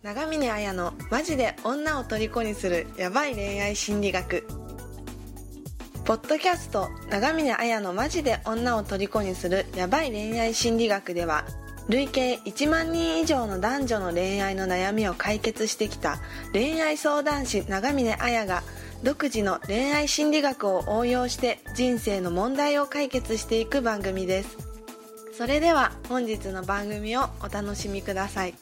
長峰綾のマジで女を虜にするヤバい恋愛心理学。ポッドキャスト長峰綾のマジで女を虜にするヤバい恋愛心理学では、累計1万人以上の男女の恋愛の悩みを解決してきた恋愛相談師長峰綾が独自の恋愛心理学を応用して人生の問題を解決していく番組です。それでは本日の番組をお楽しみください。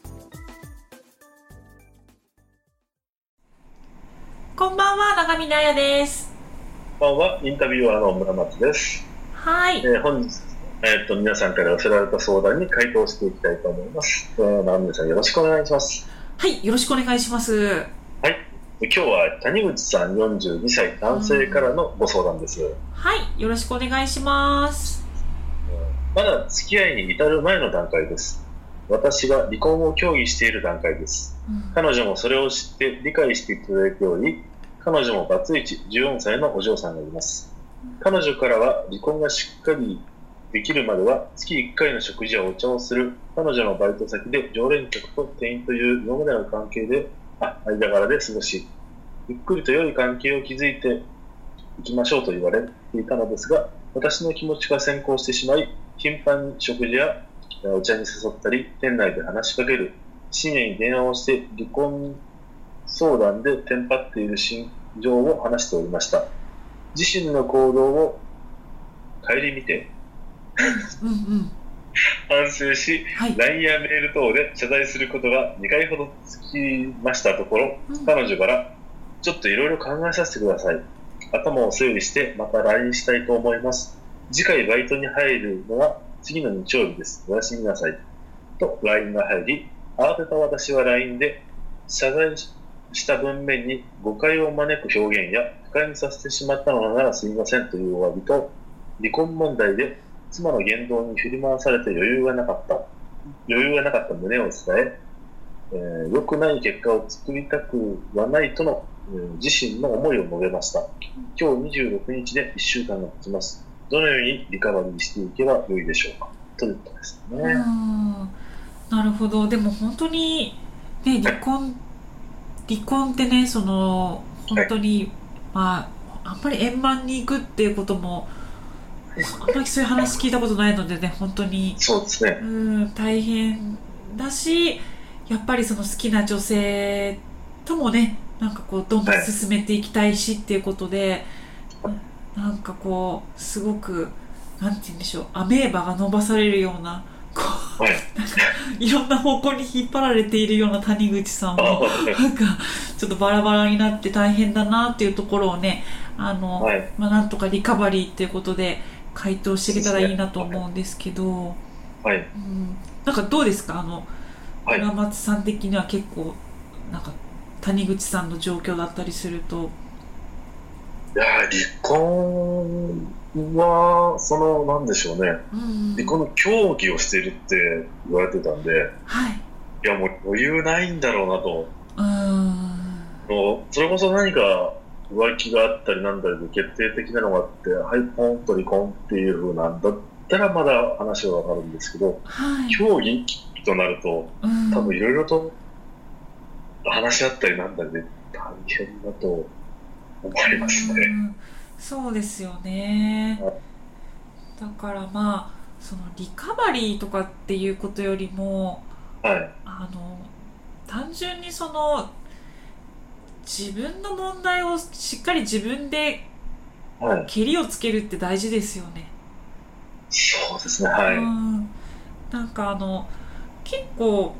こんばんは、長峰綾です。 こんばんは、インタビュアーの村松です。 はい。 本日、皆さんから寄せられた相談に回答していきたいと思います。長峰さん、よろしくお願いします。 はい、よろしくお願いします。 はい。今日は谷口さん42歳男性からのご相談です。 はい、よろしくお願いします。 まだ付き合いに至る前の段階です。私が離婚を協議している段階です。彼女もそれを知って理解していただいており、彼女もバツイチ14歳のお嬢さんがいます。彼女からは離婚がしっかりできるまでは月1回の食事やお茶をする彼女のバイト先で常連客と店員という今までの関係で間柄で過ごし、ゆっくりと良い関係を築いていきましょうと言われていたのですが、私の気持ちが先行してしまい、頻繁に食事やお茶に誘ったり、店内で話しかける、深夜に電話をして離婚相談でテンパっている心情を話しておりました。自身の行動を顧みて反省し、はい、LINE やメール等で謝罪することが2回ほどつきましたところ、彼女からちょっといろいろ考えさせてください。頭を整理してまた LINE したいと思います。次回バイトに入るのは次の日曜日です。おやすみなさい。と LINE が入り、慌てた私は LINE で謝罪した文面に誤解を招く表現や不快にさせてしまったのならすみませんというお詫びと、離婚問題で妻の言動に振り回されて余裕がなかった旨を伝え、良くない結果を作りたくはないとの、自身の思いを述べました。今日26日で1週間が経ちます。どのようにリカバリーしていけばよいでしょうか、ということですね。 なるほど。でも本当に、ね、離婚ってね、本当に、あんまり円満に行くっていうこともあんまりそういう話聞いたことないのでね、本当にそうですね。 大変だし、やっぱりその好きな女性ともね、なんかこうどんどん進めていきたいしっていうことで、なんかこうすごくなんて言うんでしょう、アメーバが伸ばされるような、こう、なんかいろんな方向に引っ張られているような谷口さんもなんかちょっとバラバラになって大変だなっていうところをね、なんとかリカバリーっていうことで回答していけたらいいなと思うんですけど、なんかどうですか、村松さん的には結構なんか谷口さんの状況だったりすると。 いや離婚はなんでしょうね、離婚の協議をしているって言われてたんで、いやもう余裕ないんだろうなと。それこそ何か浮気があったりなんだりで決定的なのがあって、はい、ポンと離婚っていう風なんだったらまだ話はわかるんですけど、協議となると多分いろいろと話し合ったりなんだりで大変だと思いますね。 そうですよね。だからそのリカバリーとかっていうことよりも、単純に自分の問題をしっかり自分でケリをつけるって大事ですよね。 そうですね。 なんか結構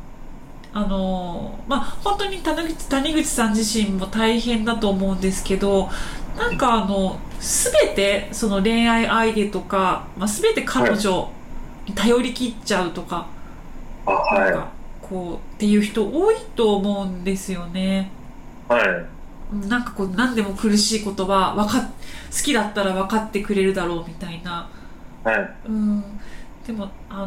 本当に谷口さん自身も大変だと思うんですけど、なんか全てその恋愛相手とか、全て彼女に頼り切っちゃうとか、なんかこうっていう人多いと思うんですよね。なんかこう何でも苦しいことは好きだったら分かってくれるだろうみたいな。でも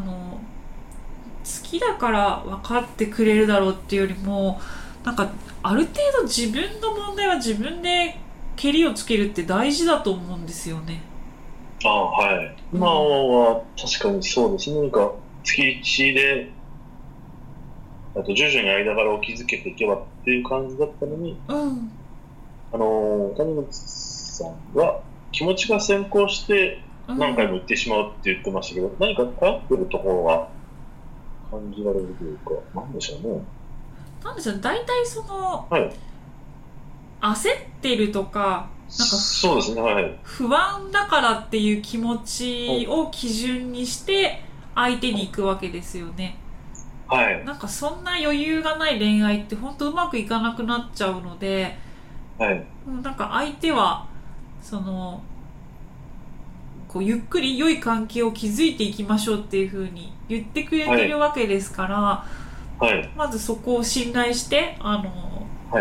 好きだから分かってくれるだろうっていうよりも、なんかある程度自分の問題は自分でケリをつけるって大事だと思うんですよね。 今は確かにそうですね。なんか月1であと徐々に間柄を築けていけばっていう感じだったのに、 うん、 谷口さんは気持ちが先行して何回も言ってしまうって言ってましたけど、何か変ってるところが感じられるというか、なんでしょうね。 なんでしょう、大体その、 はい、 焦ってるとか、なんかそうですね、はい、 不安だからっていう気持ちを基準にして相手に行くわけですよね。 はい。 なんかそんな余裕がない恋愛って本当うまくいかなくなっちゃうので、 はい、 なんか相手はそのこうゆっくり良い関係を築いていきましょうっていう風に言ってくれてるわけですから、 はい、 まずそこを信頼してはい、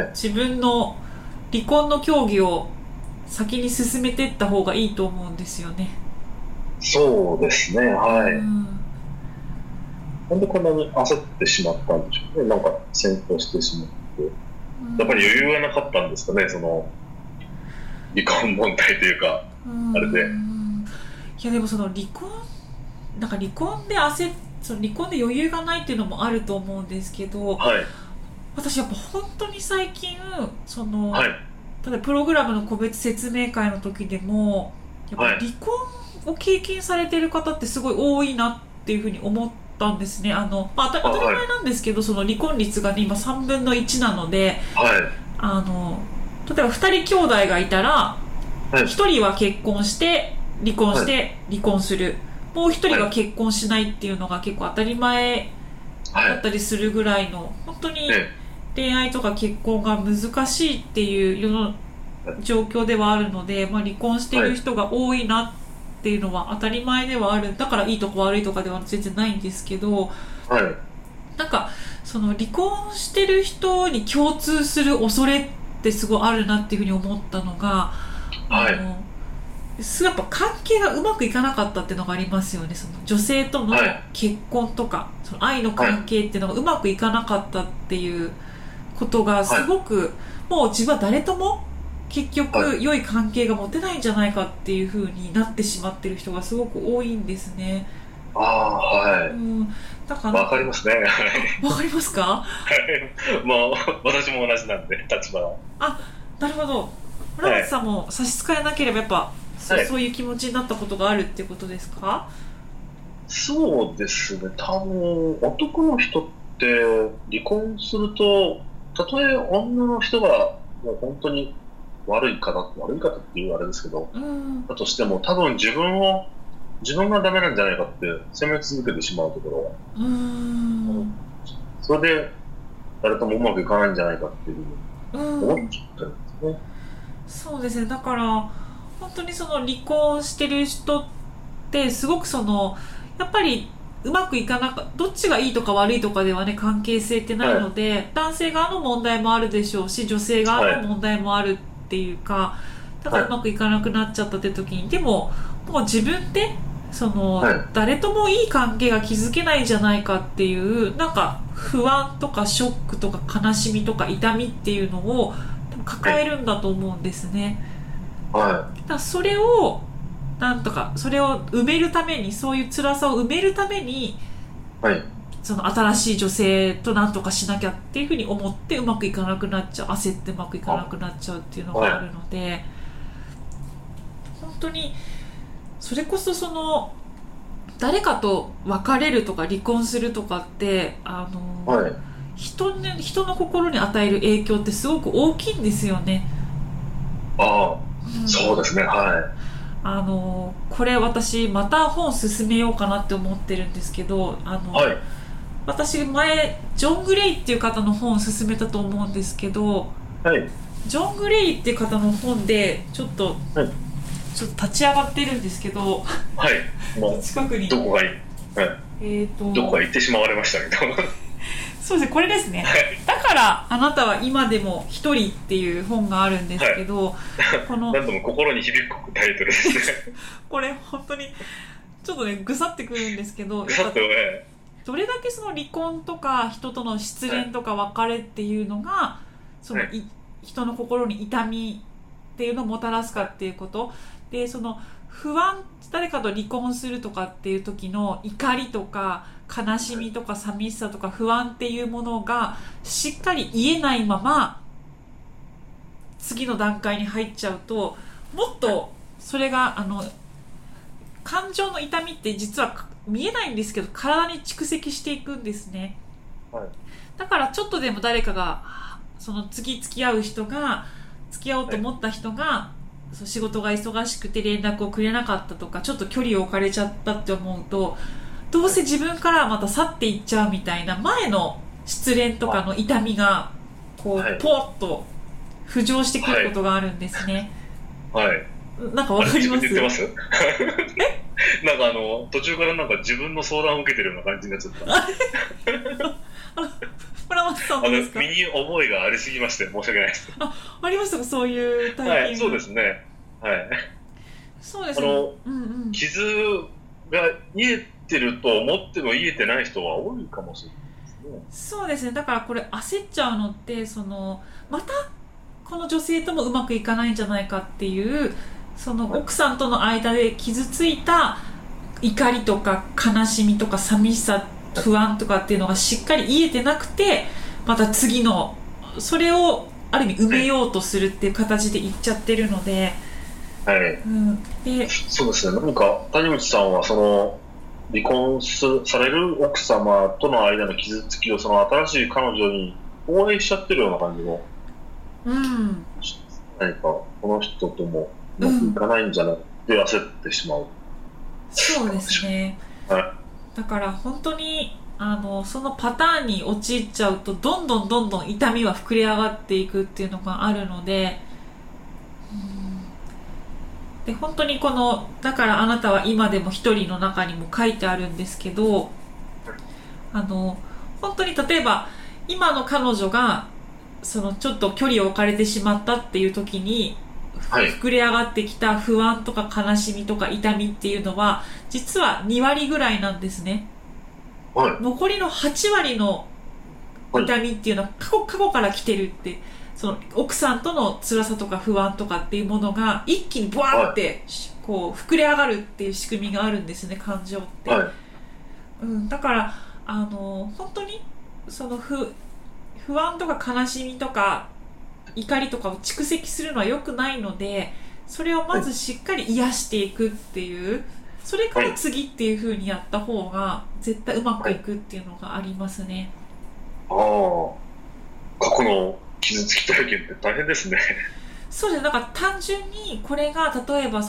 自分の離婚の協議を先に進めていった方がいいと思うんですよね。 そうですね、はい。 うん、 なんでこんなに焦ってしまったんでしょうね。なんか先行してしまって、やっぱり余裕がなかったんですかね、その離婚問題というか、あれで。 いやでもその離婚でその離婚で余裕がないっていうのもあると思うんですけど、 はい、 私やっぱ本当に最近その、 はい、 例えばプログラムの個別説明会の時でもやっぱ離婚を経験されている方ってすごい多いなっていうふうに思ったんですね。当たり前なんですけど、その離婚率が、ね、今3分の1なので、 はい、 例えば2人兄弟がいたら、1人は結婚して離婚して離婚する、もう1人が結婚しないっていうのが結構当たり前だったりするぐらいの、本当に恋愛とか結婚が難しいっていう世の状況ではあるので、離婚している人が多いなっていうのは当たり前ではある。だからいいとこ悪いとかでは全然ないんですけど、なんかその離婚してる人に共通する恐れってすごいあるなっていうふうに思ったのが、やっぱ関係がうまくいかなかったっていうのがありますよね。その女性との結婚とか、その愛の関係っていうのがうまくいかなかったっていうことがすごく、もう自分は誰とも結局良い関係が持てないんじゃないかっていう風になってしまってる人がすごく多いんですね。だからわかりますね。 わかりますか？ もう私も同じなんで、立場は。 なるほど。村松さんも差し支えなければやっぱ、そういう気持ちになったことがあるっていうことですか？ そうですね。多分男の人って離婚すると、たとえ女の人がもう本当に悪い方っていうあれですけど、だとしても多分自分がダメなんじゃないかって責め続けてしまうところは、それで誰ともうまくいかないんじゃないかっていう思っちゃったんですね。 そうですね。だから本当にその離婚してる人ってすごくそのやっぱりうまくいかなかどっちがいいとか悪いとかではね、関係性ってないので、男性側の問題もあるでしょうし、女性側の問題もあるっていうか、だからうまくいかなくなっちゃったって時に、でももう自分でその、誰ともいい関係が築けないんじゃないかっていうなんか不安とかショックとか悲しみとか痛みっていうのを抱えるんだと思うんですね。だからそれをなんとかそれを埋めるために、そういう辛さを埋めるために、その新しい女性となんとかしなきゃっていうふうに思ってうまくいかなくなっちゃう、焦ってうまくいかなくなっちゃうっていうのがあるので、本当にそれこそその誰かと別れるとか離婚するとかって人の心に与える影響ってすごく大きいんですよね。 そうですね。 これ私また本進めようかなって思ってるんですけど、私前ジョン・グレイっていう方の本を進めたと思うんですけど、ジョン・グレイっていう方の本でちょっと立ち上がってるんですけど、近くにどこがどこか行ってしまわれましたけどそうですね、これですね。だからあなたは今でも一人っていう本があるんですけど、この何度も心に響くタイトルですねこれ本当にちょっとねぐさってくるんですけど、どれだけその離婚とか人との失恋とか別れっていうのがその、人の心に痛みっていうのをもたらすかっていうことでその不安、誰かと離婚するとかっていう時の怒りとか悲しみとか寂しさとか不安っていうものがしっかり言えないまま次の段階に入っちゃうと、もっとそれが感情の痛みって実は見えないんですけど体に蓄積していくんですね。 はい、 だからちょっとでも誰かがその次付き合う人が付き合おうと思った人が、そう仕事が忙しくて連絡をくれなかったとかちょっと距離を置かれちゃったって思うと、どうせ自分からまた去っていっちゃうみたいな前の失恋とかの痛みがこうポッと浮上してくることがあるんですね。 はい。 なんかわかります？ 自分で言ってます？なんか途中からなんか自分の相談を受けてるような感じになっちゃった。 村松さんですか？ 身に覚えがありすぎまして申し訳ないです。 ありましたか、そういう体験が。 はい、そうですね。はい。 そうですね。 傷が癒えてると思っても癒えてない人は多いかもしれないですね。 そうですね。だからこれ焦っちゃうのってまたこの女性ともうまくいかないんじゃないかっていうその奥さんとの間で傷ついた怒りとか悲しみとか寂しさ不安とかっていうのがしっかり癒えてなくて、また次のそれをある意味埋めようとするっていう形でいっちゃってるので、 はい、でそうですね。何か谷口さんはその離婚される奥様との間の傷つきをその新しい彼女に応援しちゃってるような感じの、何かこの人ともうまくいかないんじゃないって焦ってしまう。 そうですね。 はい、 だから本当にそのパターンに陥っちゃうとどんどん痛みは膨れ上がっていくっていうのがあるので、で本当にだからあなたは今でも一人の中にも書いてあるんですけど、本当に例えば今の彼女がちょっと距離を置かれてしまったっていう時に、膨れ上がってきた不安とか悲しみとか痛みっていうのは実は2割ぐらいなんですね。残りの8割の痛みっていうのは過去から来てるって、その奥さんとの辛さとか不安とかっていうものが一気にブワーってこう膨れ上がるっていう仕組みがあるんですね、感情って。だから本当にその不安とか悲しみとか怒りとかを蓄積するのは良くないので、それをまずしっかり癒していくっていう、それから次っていう風にやった方が絶対うまくいくっていうのがありますね。 過去の傷つき体験って大変ですね。 そうですね。だから単純にこれが例えば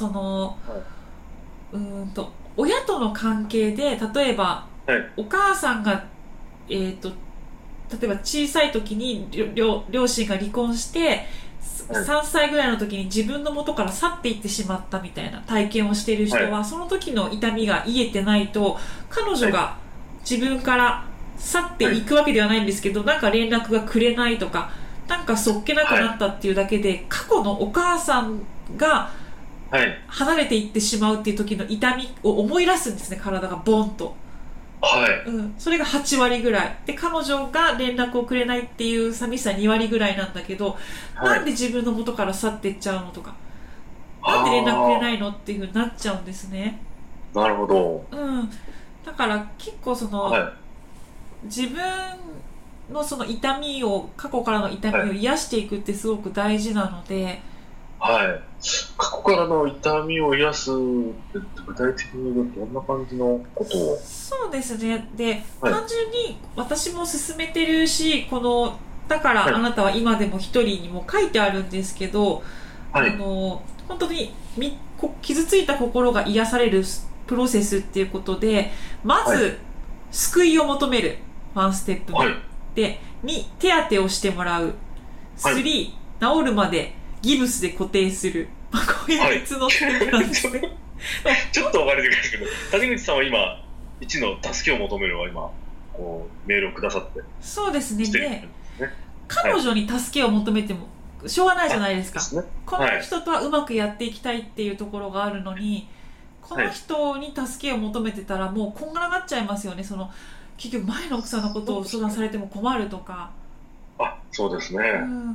親との関係で例えば、お母さんが例えば小さい時に両親が離婚して3歳ぐらいの時に自分の元から去っていってしまったみたいな体験をしている人は、その時の痛みが癒えてないと彼女が自分から去っていくわけではないんですけど、なんか連絡がくれないとかなんかそっけなくなったっていうだけで、過去のお母さんが離れていってしまうっていう時の痛みを思い出すんですね、体がボンと。それが8割ぐらいで、彼女が連絡をくれないっていう寂しさ2割ぐらいなんだけど、なんで自分の元から去っていっちゃうのとか、なんで連絡くれないのっていう風になっちゃうんですね。 なるほど。 だから結構自分のその痛みを、過去からの痛みを癒していくってすごく大事なので、 過去からの痛みを癒すって具体的にどんな感じのことを？ そうですね。で、単純に私も勧めてるし、だからあなたは今でも一人にも書いてあるんですけど、本当に傷ついた心が癒されるプロセスっていうことで、まず、救いを求める1ステップ目、で2、手当てをしてもらう、3、治るまでギブスで固定する、こういう3つのステップなんですね。 ちょっと分かれてくるんですけど、谷口さんは今1の助けを求めるは今メールをくださって、 そうですね。で、彼女に助けを求めてもしょうがないじゃないですか。この人とはうまくやっていきたいっていうところがあるのに、この人に助けを求めてたらもうこんがらがっちゃいますよね。結局前の奥さんのことを相談されても困るとか。 そうですね。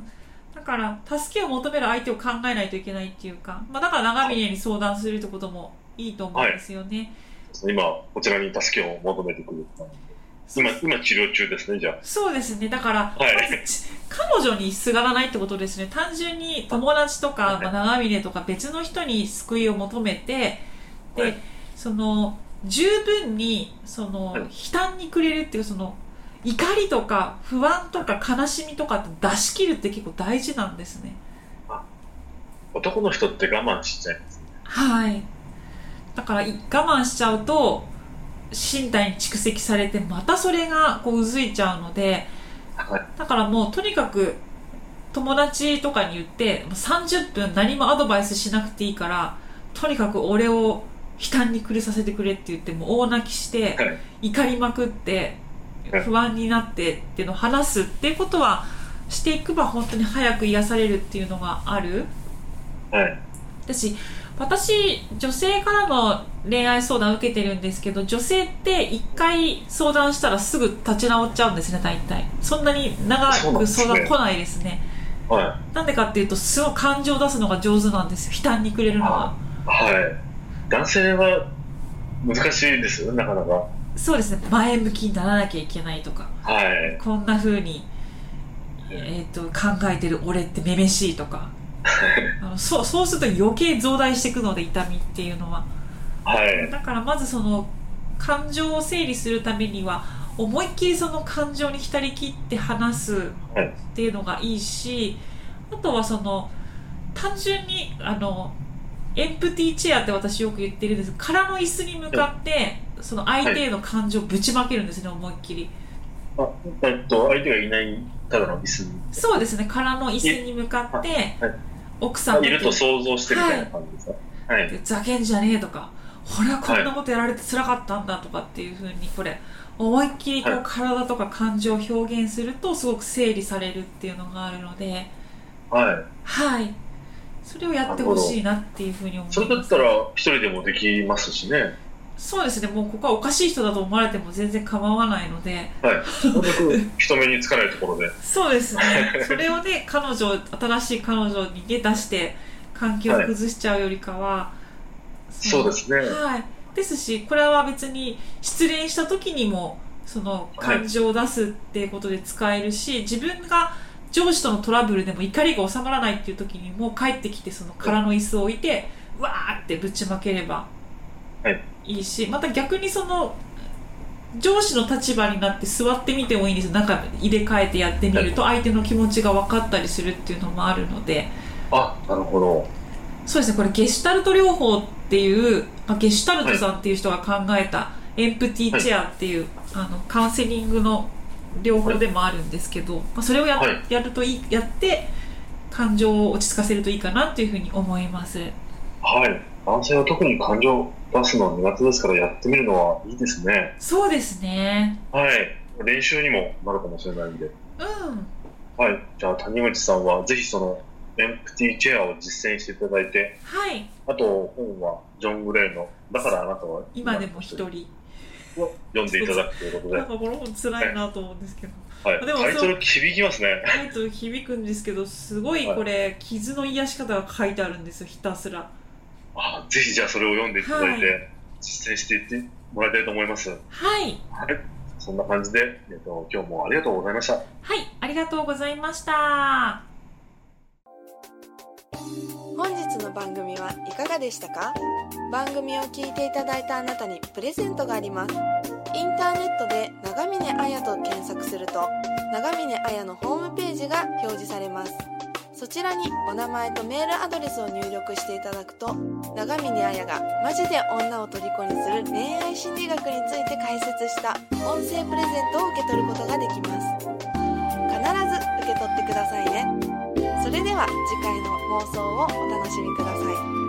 だから助けを求める相手を考えないといけないっていうか、だから長峰に相談するってこともいいと思うんですよね。 今こちらに助けを求めてくる。今治療中ですね。じゃあそうですね。だから、彼女にすがらないってことですね。単純に友達とか、長峰とか別の人に救いを求めて、で、十分に悲嘆にくれるっていう怒りとか不安とか悲しみとかって出し切るって結構大事なんですね。 男の人って我慢しちゃいますね。 はい。だから我慢しちゃうと身体に蓄積されてまたそれがうずいちゃうので、だからもうとにかく友達とかに言って30分何もアドバイスしなくていいから、とにかく俺を悲嘆に暮れさせてくれって言っても大泣きして怒りまくって不安になってっていうのを話すっていうことはしていけば本当に早く癒されるっていうのがある。私女性からの恋愛相談を受けてるんですけど、女性って一回相談したらすぐ立ち直っちゃうんですね。大体そんなに長く相談来ないですね。なんでかっていうとすごい感情を出すのが上手なんですよ。悲嘆にくれるのが。 男性は難しいですよね、なかなか。 そうですね。前向きにならなきゃいけないとか、こんな風に、考えてる俺ってめめしいとかそうすると余計増大していくので、痛みっていうのは。だからまず感情を整理するためには思いっきり感情に浸りきって話すっていうのがいいし、あとは単純にエンプティーチェアって私よく言ってるんです。空の椅子に向かって相手への感情をぶちまけるんですね、思いっきり。 相手がいないただの椅子に。そうですね。 空の椅子に向かって、奥さんいると想像してみたいな感じですか。 ざけんじゃねえとか、俺はこんなことやられて辛かったんだとかっていう風に、これ思いっきり体とか感情を表現するとすごく整理されるっていうのがあるので、それをやってほしいなっていう風に思います。 それだったら一人でもできますしね。 そうですね。もうここはおかしい人だと思われても全然構わないので、 人目につかないところでそうですね。それをね、新しい彼女に出して関係を崩しちゃうよりかは、 そうですね。 ですし、これは別に失恋した時にも感情を出すっていうことで使えるし、自分が上司とのトラブルでも怒りが収まらないっていう時にも帰ってきて空の椅子を置いてわーってぶちまければいいし、また逆に上司の立場になって座ってみてもいいんですよ。なんか入れ替えてやってみると相手の気持ちが分かったりするっていうのもあるので。 なるほど。 そうですね。これゲシュタルト療法っていう、ゲシュタルトさんっていう人が考えたエンプティーチェアっていう、カウンセリングの療法でもあるんですけど、それをやって感情を落ち着かせるといいかなというふうに思います。 男性は特に感情を出すのは苦手ですから、やってみるのはいいですね。 そうですね。 練習にもなるかもしれないんで。じゃあ谷口さんはぜひエンプティーチェアを実践していただいて、あと本はジョン・グレイのだからあなたは今でも一人を読んでいただくということで、 なんかこの本辛いなと思うんですけど、 でもタイトル響きますね。 タイトル響くんですけど、すごいこれ、傷の癒し方が書いてあるんですよ、ひたすら。 ぜひじゃあそれを読んでいただいて、実践していってもらいたいと思います。そんな感じで、今日もありがとうございました。 ありがとうございました。 本日の番組はいかがでしたか？番組を聞いていただいたあなたにプレゼントがあります。インターネットで長峰彩と検索すると、長峰彩のホームページが表示されます。そちらにお名前とメールアドレスを入力していただくと、長峰彩がマジで女を虜にする恋愛心理学について解説した音声プレゼントを受け取ることができます。必ず受け取ってくださいね。それでは次回の放送をお楽しみください。